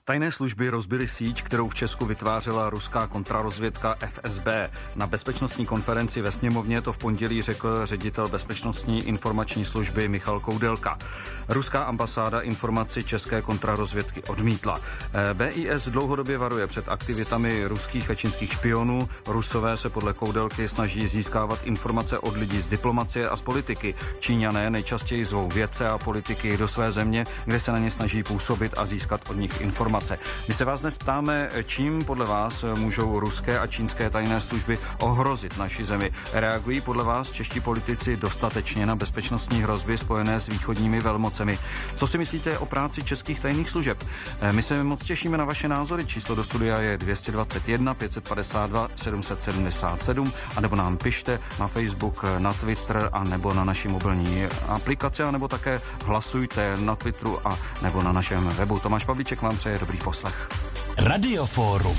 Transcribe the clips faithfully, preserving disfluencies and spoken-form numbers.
Tajné služby rozbily síť, kterou v Česku vytvářela ruská kontrarozvědka F S B. Na bezpečnostní konferenci ve sněmovně to v pondělí řekl ředitel bezpečnostní informační služby Michal Koudelka. Ruská ambasáda informaci české kontrarozvědky odmítla. B I S dlouhodobě varuje před aktivitami ruských a čínských špionů. Rusové se podle Koudelky snaží získávat informace od lidí z diplomacie a z politiky. Číňané nejčastěji zvou vědce a politiky do své země, kde se na ně snaží působit a získat od nich informace. My se vás dnes ptáme, čím podle vás můžou ruské a čínské tajné služby ohrozit naši zemi. Reagují podle vás čeští politici dostatečně na bezpečnostní hrozby spojené s východními velmocemi? Co si myslíte o práci českých tajných služeb? My se moc těšíme na vaše názory. Číslo do studia je dvě stě dvacet jedna pět set padesát dva sedm set sedmdesát sedm, anebo nám pište na Facebook, na Twitter a nebo na naší mobilní aplikaci, a nebo také hlasujte na Twitteru a nebo na našem webu. Tomáš Pavlíček vám přeje dobrý poslech. Radioforum.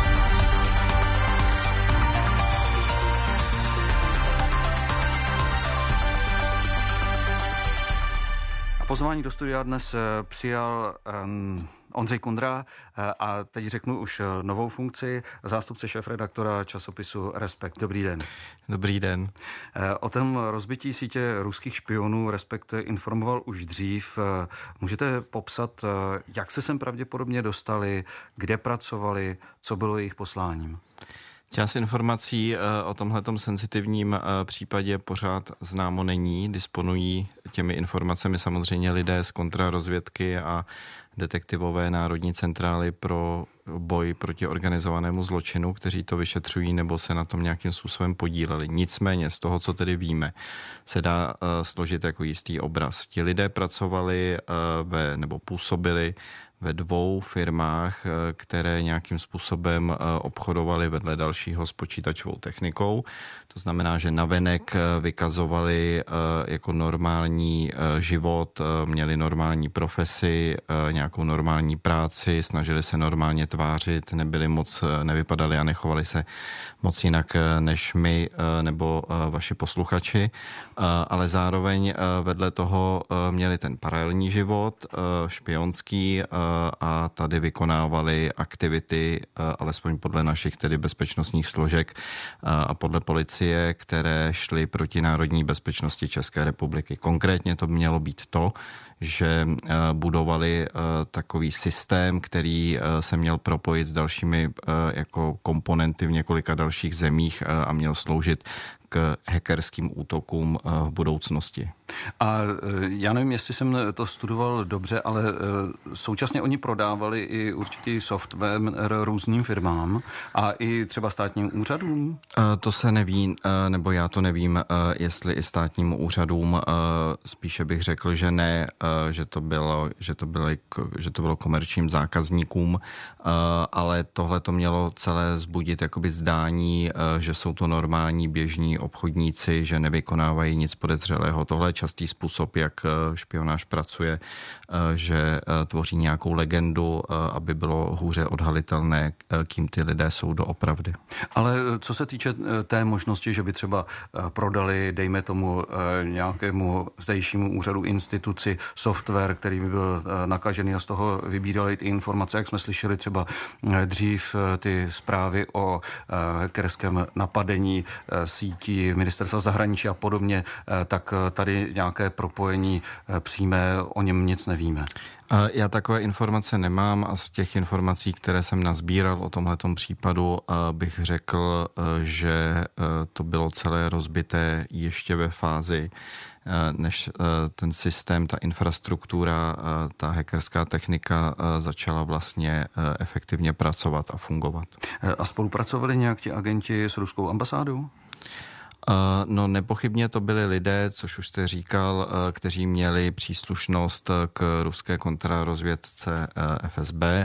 Pozvání do studia dnes přijal um, Ondřej Kundra a teď řeknu už novou funkci, zástupce šéfredaktora časopisu Respekt. Dobrý den. Dobrý den. O tom rozbití sítě ruských špionů Respekt informoval už dřív. Můžete popsat, jak se sem pravděpodobně dostali, kde pracovali, co bylo jejich posláním? Část informací o tomhletom senzitivním případě pořád známo není. Disponují těmi informacemi samozřejmě lidé z kontrarozvědky a detektivové Národní centrály pro boj proti organizovanému zločinu, kteří to vyšetřují nebo se na tom nějakým způsobem podíleli. Nicméně z toho, co tedy víme, se dá složit jako jistý obraz. Ti lidé pracovali ve, nebo působili ve dvou firmách, které nějakým způsobem obchodovaly vedle dalšího s počítačovou technikou. To znamená, že navenek vykazovali jako normální život, měli normální profesi, nějakou normální práci, snažili se normálně tvářit, nebyli moc, nevypadali a nechovali se moc jinak než my nebo vaši posluchači, ale zároveň vedle toho měli ten paralelní život, špionský, a tady vykonávali aktivity, alespoň podle našich tedy bezpečnostních složek a podle policie, které šly proti národní bezpečnosti České republiky. Konkrétně to mělo být to, že budovali takový systém, který se měl propojit s dalšími jako komponenty v několika dalších zemích a měl sloužit k hackerským útokům v budoucnosti. A já nevím, jestli jsem to studoval dobře, ale současně oni prodávali i určitý software různým firmám a i třeba státním úřadům? To se neví, nebo já to nevím, jestli i státním úřadům. Spíše bych řekl, že ne, že to bylo, že to bylo, že to bylo komerčním zákazníkům, ale tohle to mělo celé vzbudit jakoby zdání, že jsou to normální běžní obchodníci, že nevykonávají nic podezřelého. Tohle je častý způsob, jak špionáž pracuje, že tvoří nějakou legendu, aby bylo hůře odhalitelné, kým ty lidé jsou doopravdy. Ale co se týče té možnosti, že by třeba prodali, dejme tomu, nějakému zdejšímu úřadu, instituci, software, který by byl nakažený a z toho vybírali ty informace, jak jsme slyšeli třeba dřív ty zprávy o hackerském napadení sítí ministerstva zahraničí a podobně, tak tady nějaké propojení přímé, o něm nic nevíme. Já takové informace nemám a z těch informací, které jsem nazbíral o tomhletom případu, bych řekl, že to bylo celé rozbité ještě ve fázi, než ten systém, ta infrastruktura, ta hackerská technika začala vlastně efektivně pracovat a fungovat. A spolupracovali nějak ti agenti s ruskou ambasádou? No nepochybně to byli lidé, což už jste říkal, kteří měli příslušnost k ruské kontrarozvědce F S B.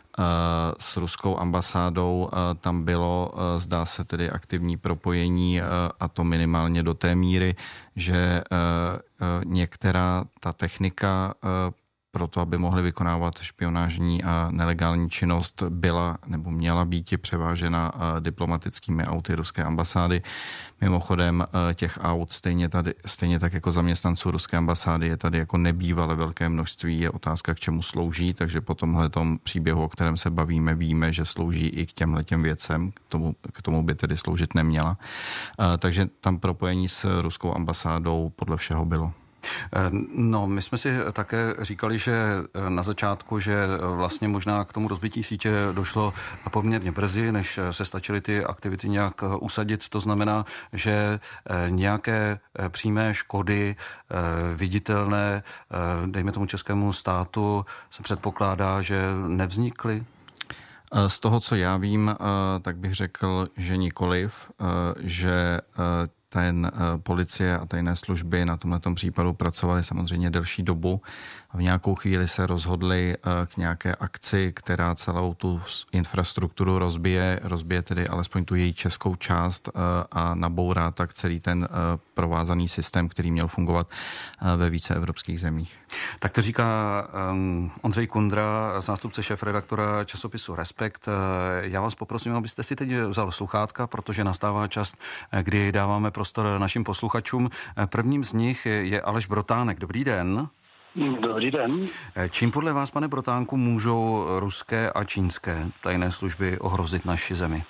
S ruskou ambasádou tam bylo, zdá se tedy, aktivní propojení, a to minimálně do té míry, že některá ta technika proto, aby mohli vykonávat špionážní a nelegální činnost, byla nebo měla být převážena diplomatickými auty ruské ambasády. Mimochodem těch aut stejně, tady, stejně tak jako zaměstnanců ruské ambasády je tady jako nebývalé velké množství. Je otázka, k čemu slouží, takže po tomhletom příběhu, o kterém se bavíme, víme, že slouží i k těmhletěm věcem, k tomu, k tomu by tedy sloužit neměla. Takže tam propojení s ruskou ambasádou podle všeho bylo. No, my jsme si také říkali, že na začátku, že vlastně možná k tomu rozbití sítě došlo poměrně brzy, než se stačily ty aktivity nějak usadit. To znamená, že nějaké přímé škody viditelné, dejme tomu českému státu, se předpokládá, že nevznikly? Z toho, co já vím, tak bych řekl, že nikoliv, že ten policie a tajné služby na tomhletom případu pracovaly samozřejmě delší dobu a v nějakou chvíli se rozhodli k nějaké akci, která celou tu infrastrukturu rozbije, rozbije tedy alespoň tu její českou část a nabourá tak celý ten provázaný systém, který měl fungovat ve více evropských zemích. Tak to říká Ondřej Kundra, zástupce šéfredaktora časopisu Respekt. Já vás poprosím, abyste si teď vzal sluchátka, protože nastává čas, kdy dáváme prostor našim posluchačům. Prvním z nich je Aleš Brotánek. Dobrý den. Dobrý den. Čím podle vás, pane Brotánku, můžou ruské a čínské tajné služby ohrozit naši zemi?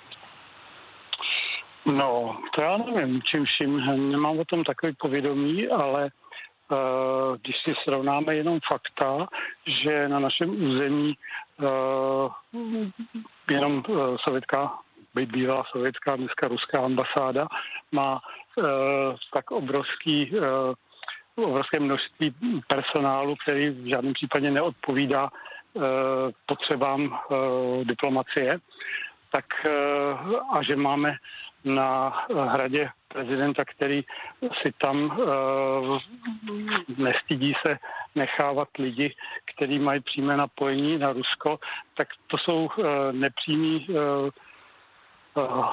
No, to já nevím, čím vším. Nemám o tom takový povědomí, ale uh, když si srovnáme jenom fakta, že na našem území uh, jenom uh, sovětská, byť bývalá sovětská, dneska ruská ambasáda má uh, tak obrovský uh, obrovské množství personálu, který v žádném případě neodpovídá uh, potřebám uh, diplomacie, tak uh, a že máme na hradě prezidenta, který si tam uh, nestydí se nechávat lidi, kteří mají přímé napojení na Rusko, tak to jsou uh, nepřímí uh, uh,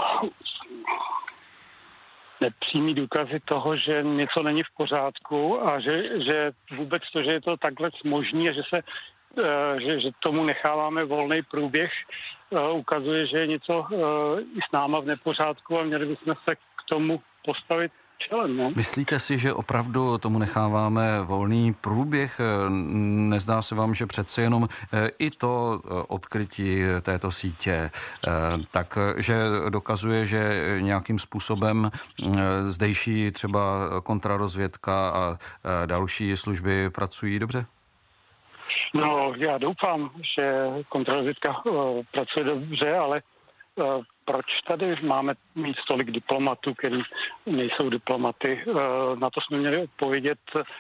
nepřímý důkazy toho, že něco není v pořádku a že, že vůbec to, že je to takhle možný a že se že, že tomu necháváme volný průběh, ukazuje, že je něco i s náma v nepořádku a měli bychom se k tomu postavit čelem. No? Myslíte si, že opravdu tomu necháváme volný průběh? Nezdá se vám, že přece jenom i to odkrytí této sítě, takže dokazuje, že nějakým způsobem zdejší třeba kontrarozvědka a další služby pracují dobře? No, já doufám, že kontrarozvědka uh, pracuje dobře, ale uh, proč tady máme mít tolik diplomatů, kteří nejsou diplomaty? Uh, na to jsme měli odpovědět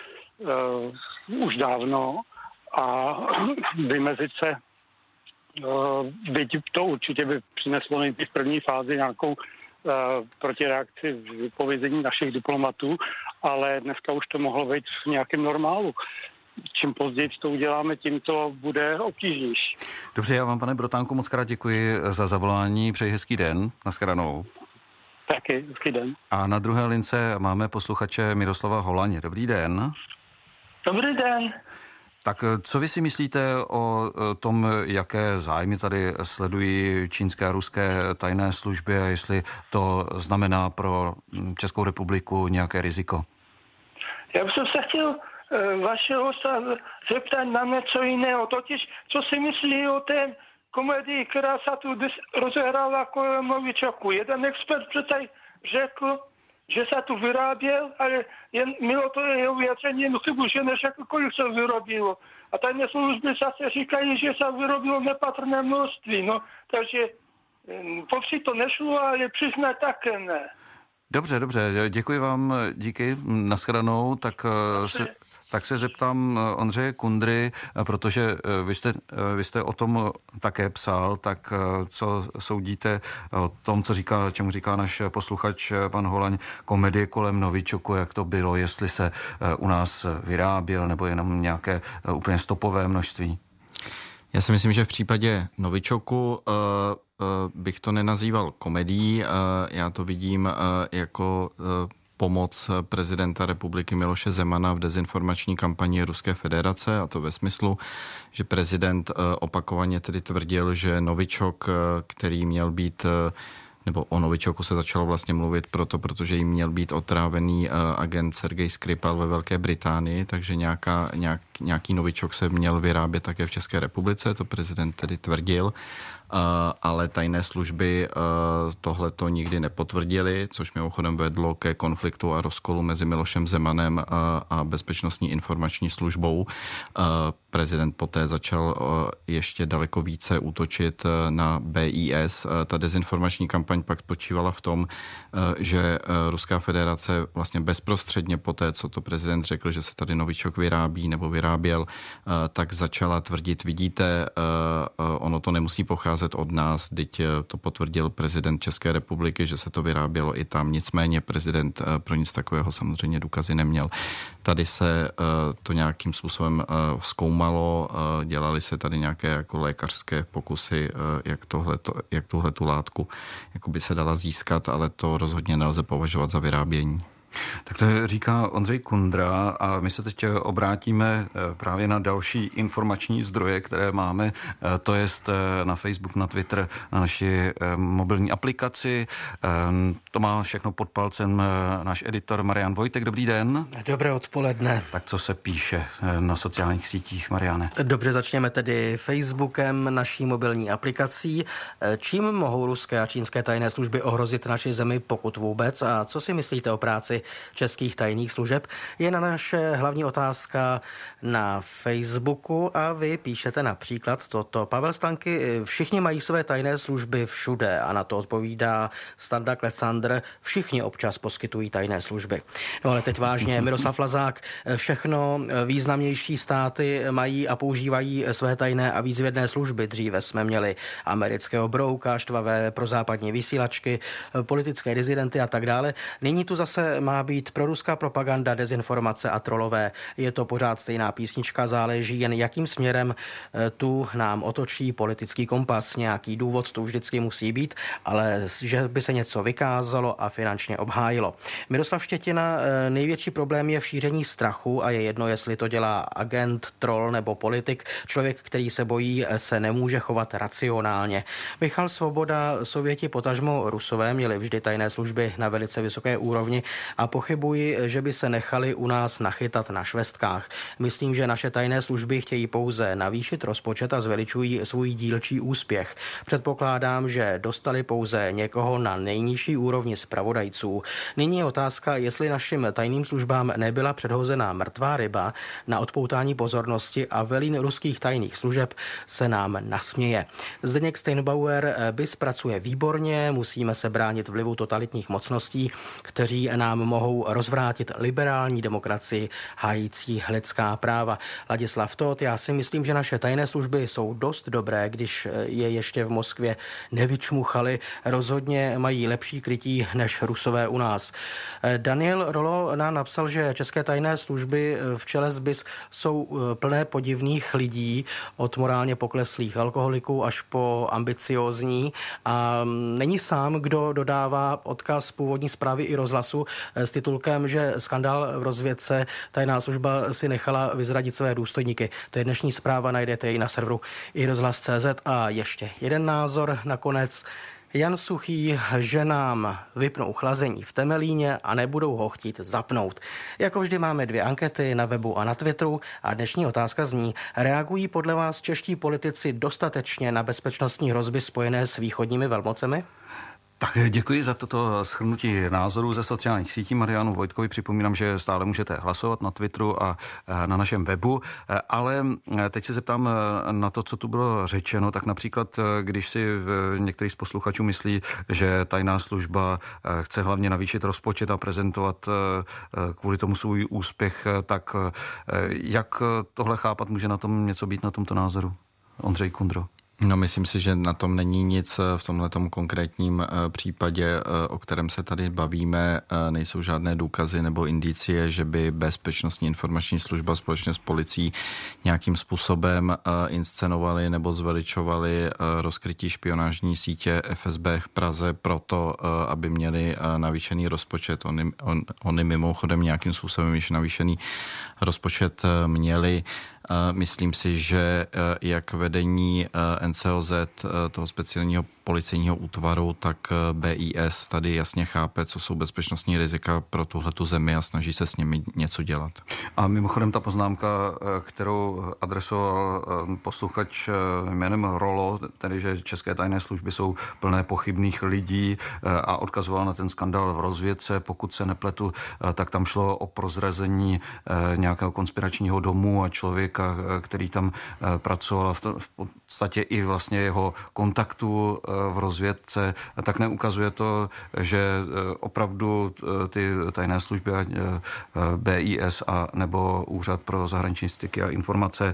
uh, už dávno a vymezit se. Uh, byť to určitě by přineslo nejdřív v první fázi nějakou uh, protireakci v vypovězení našich diplomatů, ale dneska už to mohlo být v nějakém normálu. Čím později to uděláme, tím to bude obtížnější. Dobře, já vám, pane Brotánku, moc krát děkuji za zavolání. Přeji hezký den. Naschledanou. Taky, hezký den. A na druhé lince máme posluchače Miroslava Holaně. Dobrý den. Dobrý den. Tak co vy si myslíte o tom, jaké zájmy tady sledují čínské a ruské tajné služby a jestli to znamená pro Českou republiku nějaké riziko? Já bych se chtěl vašeho hosta zeptat na něco jiného, totiž co si myslí o té komedii, která se tu rozehrála kolem Novičoku. Jeden expert přece řekl, že se tu vyráběl, ale jen milo to jeho vyjádření jen chybu, že než jakkoliv se vyrobilo. A tajné služby zase říkají, že se vyrobilo nepatrné množství. No, takže popřít to nešlo, ale přiznat také ne. Dobře, dobře, děkuji vám, díky, nashledanou, tak se, tak se zeptám Ondřeje Kundry, protože vy jste, vy jste o tom také psal, tak co soudíte o tom, co říká, čemu říká náš posluchač pan Holaň, komedie kolem Novičoku, jak to bylo, jestli se u nás vyráběl, nebo jenom nějaké úplně stopové množství? Já si myslím, že v případě Novičoku uh, uh, bych to nenazýval komedií. Uh, já to vidím uh, jako uh, pomoc prezidenta republiky Miloše Zemana v dezinformační kampani Ruské federace, a to ve smyslu, že prezident opakovaně tedy tvrdil, že novičok, který měl být, nebo o novičoku se začalo vlastně mluvit proto, protože jim měl být otrávený agent Sergej Skripal ve Velké Británii, takže nějaká, nějak, nějaký novičok se měl vyrábět také v České republice, to prezident tedy tvrdil. Ale tajné služby tohle to nikdy nepotvrdili, což mimochodem vedlo ke konfliktu a rozkolu mezi Milošem Zemanem a Bezpečnostní informační službou. Prezident poté začal ještě daleko více útočit na B I S. Ta dezinformační kampaň pak spočívala v tom, že Ruská federace vlastně bezprostředně poté, co to prezident řekl, že se tady novičok vyrábí nebo vyráběl, tak začala tvrdit, vidíte, ono to nemusí pocházet od nás, teď to potvrdil prezident České republiky, že se to vyrábělo i tam, nicméně prezident pro nic takového samozřejmě důkazy neměl. Tady se to nějakým způsobem zkoumalo, dělali se tady nějaké jako lékařské pokusy, jak, tohleto, jak tuhletu látku jakoby se dala získat, ale to rozhodně nelze považovat za vyrábění. Tak to říká Ondřej Kundra a my se teď obrátíme právě na další informační zdroje, které máme, to jest na Facebook, na Twitter, na naši mobilní aplikaci. To má všechno pod palcem náš editor Marian Vojtek. Dobrý den. Dobré odpoledne. Tak co se píše na sociálních sítích, Mariane? Dobře, začněme tedy Facebookem, naší mobilní aplikací. Čím mohou ruské a čínské tajné služby ohrozit naši zemi, pokud vůbec? A co si myslíte o práci českých tajných služeb, je na naše hlavní otázka na Facebooku a vy píšete například toto. Pavel Stanky, všichni mají své tajné služby všude a na to odpovídá Standa Klecandr, všichni občas poskytují tajné služby. No ale teď vážně, Miroslav Lazák, všechno významnější státy mají a používají své tajné a výzvědné služby. Dříve jsme měli amerického brouka, štvavé prozápadní vysílačky, politické dizidenty a tak dále. Nyní tu zase má být proruská propaganda, dezinformace a trolové. Je to pořád stejná písnička, záleží jen jakým směrem tu nám otočí politický kompas. Nějaký důvod tu vždycky musí být, ale že by se něco vykázalo a finančně obhájilo. Miroslav Štětina, největší problém je v šíření strachu a je jedno, jestli to dělá agent, troll nebo politik. Člověk, který se bojí, se nemůže chovat racionálně. Michal Svoboda, Sověti potažmo Rusové měli vždy tajné služby na velice vysoké úrovni a pochybuji, že by se nechali u nás nachytat na švestkách. Myslím, že naše tajné služby chtějí pouze navýšit rozpočet a zveličují svůj dílčí úspěch. Předpokládám, že dostali pouze někoho na nejnižší úrovni zpravodajců. Nyní je otázka, jestli našim tajným službám nebyla předhozená mrtvá ryba na odpoutání pozornosti a velín ruských tajných služeb se nám nasměje. Zdeněk Steinbauer BIS pracuje výborně, musíme se bránit vlivu totalitních mocností, kteří nám mohou rozvrátit liberální demokracii hájící lidská práva. Ladislav Tóth, já si myslím, že naše tajné služby jsou dost dobré, když je ještě v Moskvě nevyčmuchali. Rozhodně mají lepší krytí než Rusové u nás. Daniel Rolo nám napsal, že české tajné služby v čele s BIS jsou plné podivných lidí, od morálně pokleslých alkoholiků až po ambiciózní. A není sám, kdo dodává odkaz původní zprávy i rozhlasu s titulkem, že skandál v rozvědce tajná služba si nechala vyzradit své důstojníky. To je dnešní zpráva, najdete ji na serveru i rozhlas tečka cé zet. A ještě jeden názor nakonec. Jan Suchý, že nám vypnou chlazení v Temelíně a nebudou ho chtít zapnout. Jako vždy máme dvě ankety na webu a na Twitteru a dnešní otázka zní: reagují podle vás čeští politici dostatečně na bezpečnostní hrozby spojené s východními velmocemi? Tak děkuji za toto shrnutí názorů ze sociálních sítí. Marianu Vojtkovi připomínám, že stále můžete hlasovat na Twitteru a na našem webu, ale teď se zeptám na to, co tu bylo řečeno. Tak například, když si některý z posluchačů myslí, že tajná služba chce hlavně navýšit rozpočet a prezentovat kvůli tomu svůj úspěch, tak jak tohle chápat, může na tom něco být, na tomto názoru? Ondřej Kundro. No, myslím si, že na tom není nic v tomhletom konkrétním případě, o kterém se tady bavíme. Nejsou žádné důkazy nebo indicie, že by Bezpečnostní informační služba společně s policií nějakým způsobem inscenovali nebo zveličovali rozkrytí špionážní sítě F S B v Praze proto, aby měli navýšený rozpočet. Oni, on, oni mimochodem nějakým způsobem již navýšený rozpočet měli. Myslím si, že jak vedení N C O Z, toho speciálního policejního útvaru, tak B I S tady jasně chápe, co jsou bezpečnostní rizika pro tuhletu zemi a snaží se s nimi něco dělat. A mimochodem ta poznámka, kterou adresoval posluchač jménem Rolo, tedy že české tajné služby jsou plné pochybných lidí a odkazoval na ten skandál v rozvědce, pokud se nepletu, tak tam šlo o prozrazení nějakého konspiračního domu a člověka, který tam pracoval v podstatě i vlastně jeho kontaktu v rozvědce, tak neukazuje to, že opravdu ty tajné služby B I S a nebo Úřad pro zahraniční styky a informace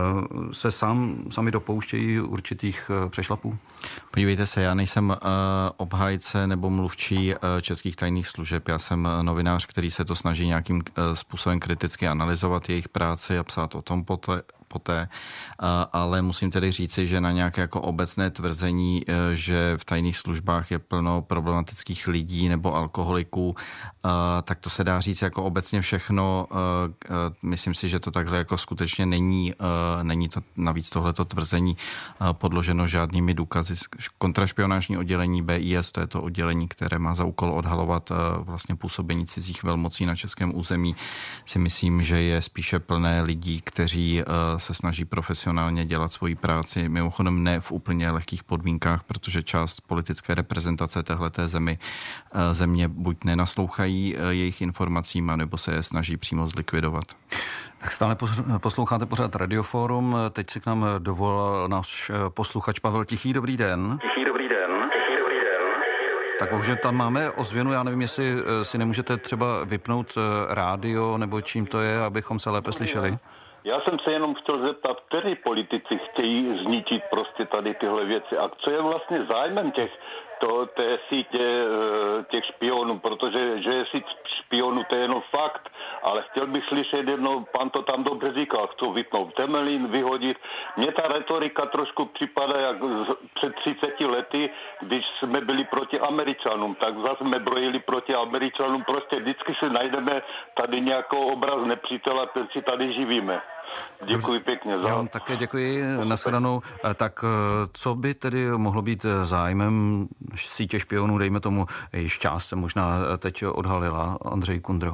se sám, sami dopouštějí určitých přešlapů? Podívejte se, já nejsem obhájce nebo mluvčí českých tajných služeb. Já jsem novinář, který se to snaží nějakým způsobem kriticky analyzovat jejich práci a psát o tom poté, poté, ale musím tedy říci, že na nějaké jako obecné tvrzení, že v tajných službách je plno problematických lidí nebo alkoholiků, tak to se dá říct jako obecně všechno. Myslím si, že to takhle jako skutečně není, není to navíc tohleto tvrzení podloženo žádnými důkazy. Kontrašpionážní oddělení B I S, to je to oddělení, které má za úkol odhalovat vlastně působení cizích velmocí na českém území, si myslím, že je spíše plné lidí, kteří se snaží profesionálně dělat svoji práci, mimochodem ne v úplně lehkých podmínkách, protože část politické reprezentace téhleté zemi, země buď nenaslouchají jejich informacím, anebo se je snaží přímo zlikvidovat. Tak stále posloucháte pořád Radioforum. Teď si k nám dovolal náš posluchač Pavel Tichý. Dobrý den. Tichý, dobrý den. Tichý, dobrý den. Tak bohužel tam máme ozvěnu. Já nevím, jestli si nemůžete třeba vypnout rádio, nebo čím to je, abychom se lépe slyšeli. Já jsem se jenom chtěl zeptat, kteří politici chtějí zničit prostě tady tyhle věci a co je vlastně zájmem těch, to, té sítě těch špionů, protože že je síť špionů, to je jenom fakt, ale chtěl bych slyšet jednou, pan to tam dobře říkal, chcou vypnout Temelín, vyhodit. Mně ta retorika trošku připadá jak před třiceti lety, když jsme byli proti Američanům, tak zase jsme brojili proti Američanům, prostě vždycky si najdeme tady nějakou obraz nepřítele, ten si tady živíme. Děkuji pěkně. Za... Já vám také děkuji. Nashledanou. Tak co by tedy mohlo být zájmem sítě špionů, dejme tomu, již část se možná teď odhalila, Andrej Kundro?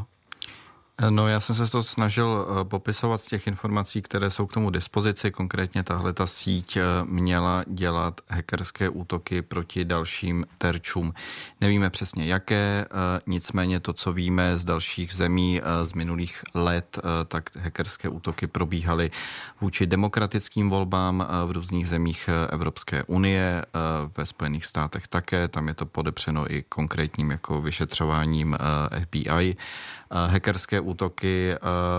No, já jsem se to snažil popisovat z těch informací, které jsou k tomu dispozici. Konkrétně tahle ta síť měla dělat hackerské útoky proti dalším terčům. Nevíme přesně jaké, nicméně to, co víme z dalších zemí z minulých let, tak hackerské útoky probíhaly vůči demokratickým volbám v různých zemích Evropské unie, ve Spojených státech také. Tam je to podepřeno i konkrétním jako vyšetřováním F B I. Hackerské útoky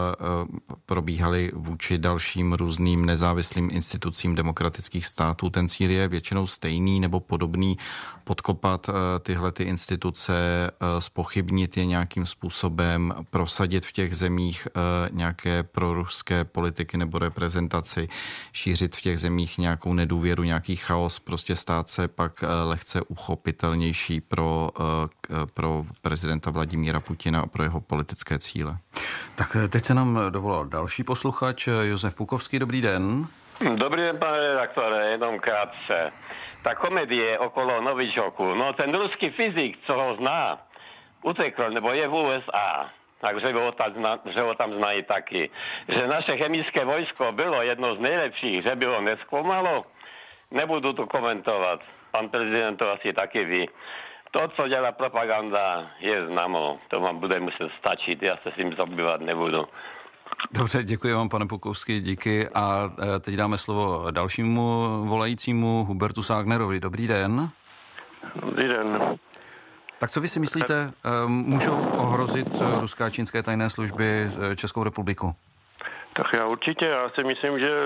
probíhaly vůči dalším různým nezávislým institucím demokratických států. Ten cíl je většinou stejný nebo podobný, podkopat tyhle ty instituce, zpochybnit je nějakým způsobem, prosadit v těch zemích nějaké proruské politiky nebo reprezentaci, šířit v těch zemích nějakou nedůvěru, nějaký chaos, prostě stát se pak lehce uchopitelnější pro, pro prezidenta Vladimíra Putina a pro jeho politické cíle. Tak teď se nám dovolal další posluchač, Josef Pukovský. Dobrý den. Dobrý den, pane redaktore, jenom krátce. Ta komedie okolo Novičoku, no ten ruský fyzik, co ho zná, utekl, nebo je v U S A, takže ho tam, že ho tam znají taky. Že naše chemické vojsko bylo jedno z nejlepších, že by ho nesklamalo, nebudu to komentovat. Pan prezident to asi taky ví. To, co dělá propaganda, je známo. To vám bude muset stačit, já se s tím zabývat nebudu. Dobře, děkuji vám, pane Pukovský, díky. A teď dáme slovo dalšímu volajícímu, Hubertu Ságnerovi. Dobrý den. Dobrý den. Tak co vy si myslíte, můžou ohrozit ruská a čínské tajné služby Českou republiku? Tak já určitě, já si myslím, že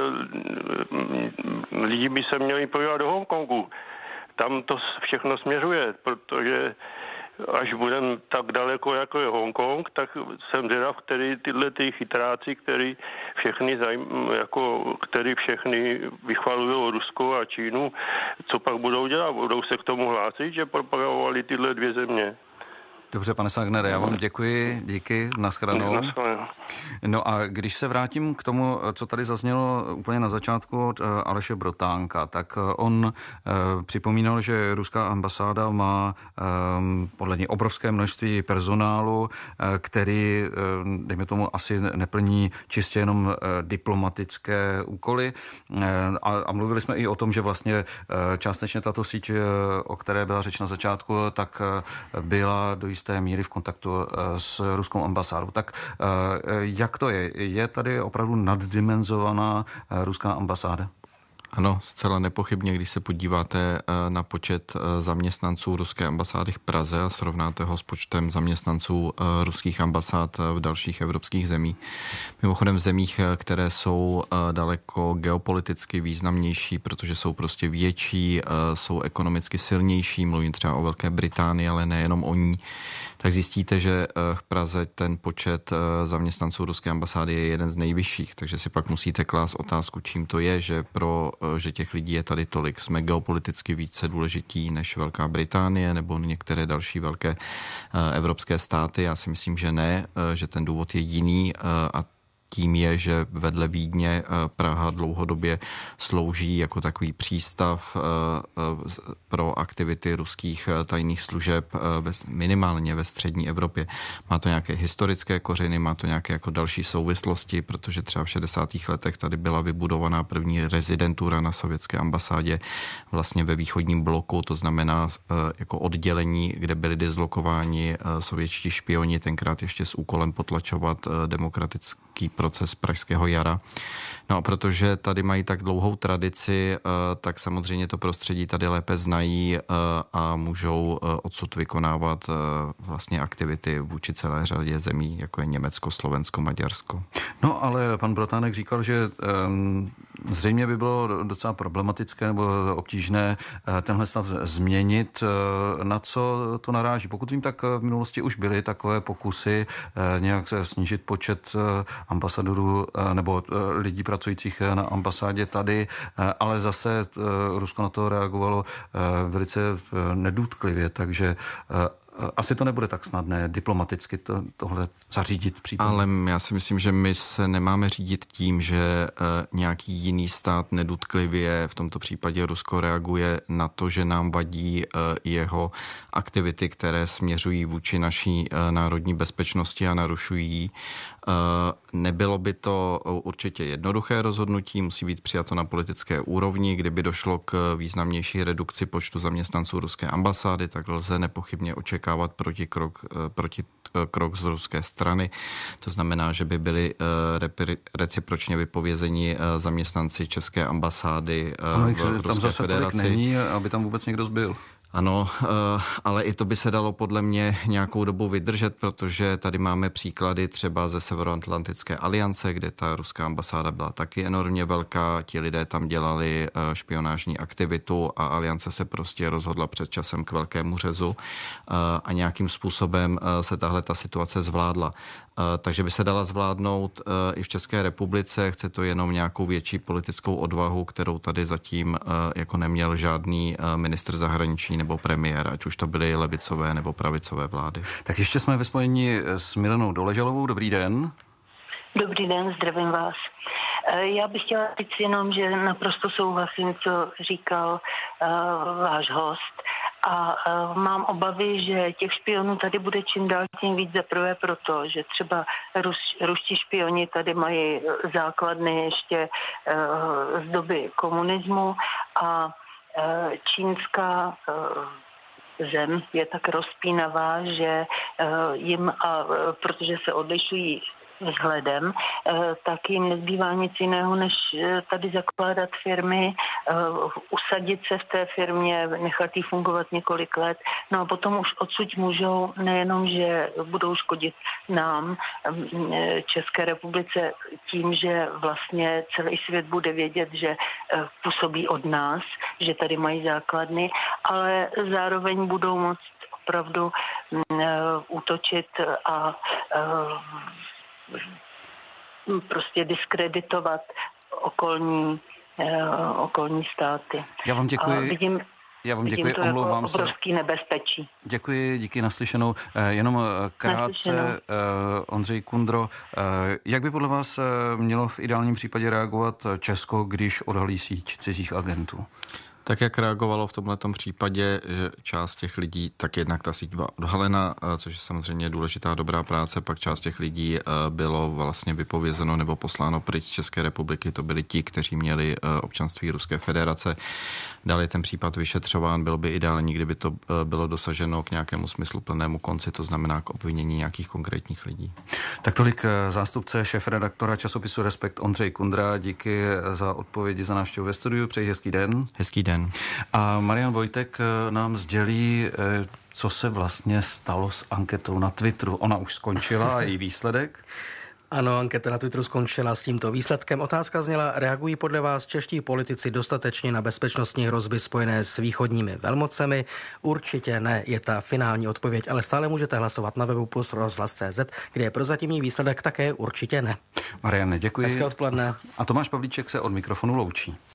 lidi by se měli podívat do Hongkongu. Tam to všechno směřuje, protože až budeme tak daleko, jako je Hongkong, tak jsem zvědav, který tyhle ty chytráci, který všechny, zajm, jako, který všechny vychvalují Rusko a Čínu, co pak budou dělat? Budou se k tomu hlásit, že propagovali tyhle dvě země? Dobře, pane Sagnere, já vám děkuji, díky, nashledanou. No a když se vrátím k tomu, co tady zaznělo úplně na začátku od Aleše Brotánka, tak on eh, připomínal, že ruská ambasáda má eh, podle něj obrovské množství personálu, eh, který, eh, dejme tomu, asi neplní čistě jenom eh, diplomatické úkoly. Eh, a, a mluvili jsme i o tom, že vlastně eh, částečně tato síť, eh, o které byla řeč na začátku, tak eh, byla do jisté míry v kontaktu s ruskou ambasádou. Tak jak to je? Je tady opravdu naddimenzovaná ruská ambasáda? Ano, zcela nepochybně, když se podíváte na počet zaměstnanců ruské ambasády v Praze a srovnáte ho s počtem zaměstnanců ruských ambasád v dalších evropských zemích. Mimochodem v zemích, které jsou daleko geopoliticky významnější, protože jsou prostě větší, jsou ekonomicky silnější, mluvím třeba o Velké Británii, ale nejenom o ní, tak zjistíte, že v Praze ten počet zaměstnanců ruské ambasády je jeden z nejvyšších, takže si pak musíte klást otázku, čím to je, že pro že těch lidí je tady tolik. Jsme geopoliticky více důležití než Velká Británie nebo některé další velké evropské státy. Já si myslím, že ne, že ten důvod je jiný a tím je, že vedle Vídně Praha dlouhodobě slouží jako takový přístav pro aktivity ruských tajných služeb minimálně ve střední Evropě. Má to nějaké historické kořeny, má to nějaké jako další souvislosti, protože třeba v šedesátých letech tady byla vybudovaná první rezidentura na sovětské ambasádě vlastně ve východním bloku, to znamená jako oddělení, kde byli dislokováni sovětští špioni, tenkrát ještě s úkolem potlačovat demokratický proces Pražského jara. No a protože tady mají tak dlouhou tradici, tak samozřejmě to prostředí tady lépe znají a můžou odsud vykonávat vlastně aktivity vůči celé řadě zemí, jako je Německo, Slovensko, Maďarsko. No ale pan Brotánek říkal, že um, zřejmě by bylo docela problematické nebo obtížné tenhle stav změnit. Na co to naráží? Pokud vím, tak v minulosti už byly takové pokusy nějak snížit počet ambasadorů nebo lidí pracujících na ambasádě tady, ale zase Rusko na to reagovalo velice nedůtklivě, takže asi to nebude tak snadné diplomaticky to, tohle zařídit případně. Ale já si myslím, že my se nemáme řídit tím, že nějaký jiný stát nedůtklivě, v tomto případě Rusko, reaguje na to, že nám vadí jeho aktivity, které směřují vůči naší národní bezpečnosti a narušují ji. Nebylo by to určitě jednoduché rozhodnutí, musí být přijato na politické úrovni. Kdyby došlo k významnější redukci počtu zaměstnanců ruské ambasády, tak lze nepochybně očekávat protikrok, protikrok z ruské strany. To znamená, že by byli recipročně vypovězeni zaměstnanci české ambasády ano, v Ruské tam zase federaci. Tolik není, aby tam vůbec někdo zbyl. Ano, ale i to by se dalo podle mě nějakou dobu vydržet, protože tady máme příklady třeba ze Severoatlantické aliance, kde ta ruská ambasáda byla taky enormně velká, ti lidé tam dělali špionážní aktivitu a aliance se prostě rozhodla před časem k velkému řezu a nějakým způsobem se tahle ta situace zvládla. Takže by se dala zvládnout i v České republice, chce to jenom nějakou větší politickou odvahu, kterou tady zatím jako neměl žádný ministr zahraničí nebo premiér, ať už to byly levicové nebo pravicové vlády. Tak ještě jsme ve spojení s Milenou Doležalovou. Dobrý den. Dobrý den, zdravím vás. Já bych chtěla říct jenom, že naprosto souhlasím, co říkal uh, váš host. A uh, mám obavy, že těch špionů tady bude čím dál tím víc, zaprvé proto, že třeba Rus, ruští špioni tady mají základny ještě uh, z doby komunismu a uh, čínská uh, zem je tak rozpínavá, že uh, jim, a, uh, protože se odlišují vzhledem, tak jim nezbývá nic jiného, než tady zakládat firmy, usadit se v té firmě, nechat jí fungovat několik let. No a potom už odsud můžou nejenom, že budou škodit nám, České republice, tím, že vlastně celý svět bude vědět, že působí od nás, že tady mají základny, ale zároveň budou moct opravdu útočit a prostě diskreditovat okolní, okolní státy. Já vám děkuji. A vidím, Já vám děkuji, vidím to omlouvám jako se. obrovský nebezpečí. Děkuji, díky naslyšenou. Jenom krátce, naslyšenou. Ondřej Kundro, jak by podle vás mělo v ideálním případě reagovat Česko, když odhalí síť cizích agentů? Tak jak reagovalo v tomhletom případě, že část těch lidí, tak jednak ta síť byla odhalena, což je samozřejmě důležitá dobrá práce, pak část těch lidí bylo vlastně vypovězeno nebo posláno pryč z České republiky, to byli ti, kteří měli občanství Ruské federace. Dále ten případ vyšetřován, byl by ideální, kdyby to bylo dosaženo k nějakému smysluplnému konci, to znamená k obvinění nějakých konkrétních lidí. Tak tolik zástupce šéfredaktora časopisu Respekt Ondřej Kundra, díky za odpovědi, za návštěvu ve studiu, přeji hezký den. Hezký den. A Marian Vojtek nám sdělí, co se vlastně stalo s anketou na Twitteru. Ona už skončila a její výsledek? Ano, anketa na Twitteru skončila s tímto výsledkem. Otázka zněla, reagují podle vás čeští politici dostatečně na bezpečnostní hrozby spojené s východními velmocemi? Určitě ne, je ta finální odpověď, ale stále můžete hlasovat na webu plus rozhlas tečka cé zet, kde je prozatímní výsledek také určitě ne. Marianne, děkuji. Hezké odpoledne. A Tomáš Pavlíček se od mikrofonu loučí.